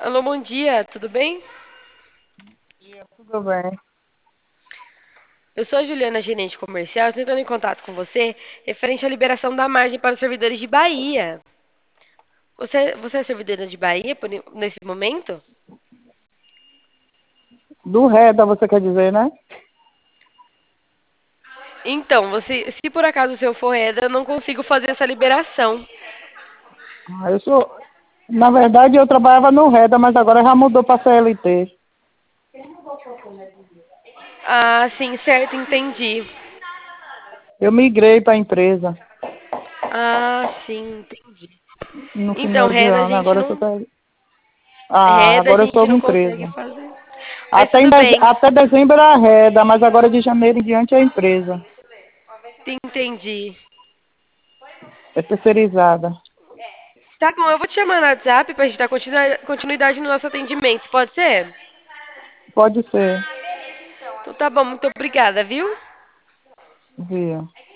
Alô, bom dia, tudo bem? Dia, tudo bem? Eu sou a Juliana, gerente comercial, estou entrando em contato com você referente à liberação da margem para os servidores de Bahia. Você é servidora de Bahia nesse momento? Do Reda, você quer dizer, né? Então, se por acaso o seu for Reda, eu não consigo fazer essa liberação. Eu sou. Na verdade, eu trabalhava no Reda, mas agora já mudou para CLT. Ah, sim, certo, entendi. Eu migrei para a empresa Ah, sim, entendi. no Então, final de ano. Agora eu sou. Reda a Agora eu sou gente uma não consegue empresa. fazer. Mas tudo bem, Até dezembro era Reda, mas agora de janeiro em diante é empresa. entendi. É terceirizada. Tá bom, eu vou te chamar no WhatsApp pra gente dar continuidade no nosso atendimento, pode ser? Pode ser, Então tá bom, muito obrigada, viu? viu?